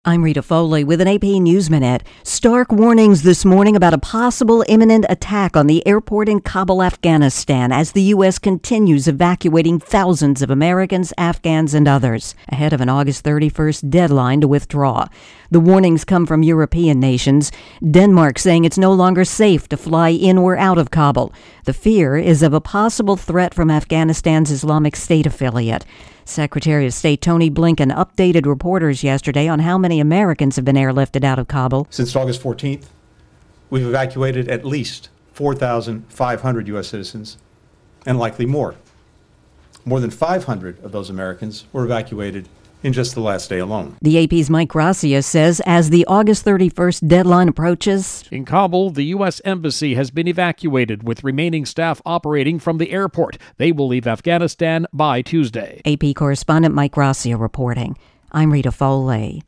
I'm Rita Foley with an AP News Minute. Stark warnings this morning about a possible imminent attack on the airport in Kabul, Afghanistan, as the U.S. continues evacuating thousands of Americans, Afghans, and others, ahead of an August 31st deadline to withdraw. The warnings come from European nations. Denmark saying it's no longer safe to fly in or out of Kabul. The fear is of a possible threat from Afghanistan's Islamic State affiliate. Secretary of State Tony Blinken updated reporters yesterday on how many Americans have been airlifted out of Kabul. Since August 14th, we've evacuated at least 4,500 U.S. citizens, and likely more. More than 500 of those Americans were evacuated in just the last day alone. The AP's Mike Gracia says as the August 31st deadline approaches, in Kabul, the U.S. Embassy has been evacuated, with remaining staff operating from the airport. They will leave Afghanistan by Tuesday. AP correspondent Mike Gracia reporting. I'm Rita Foley.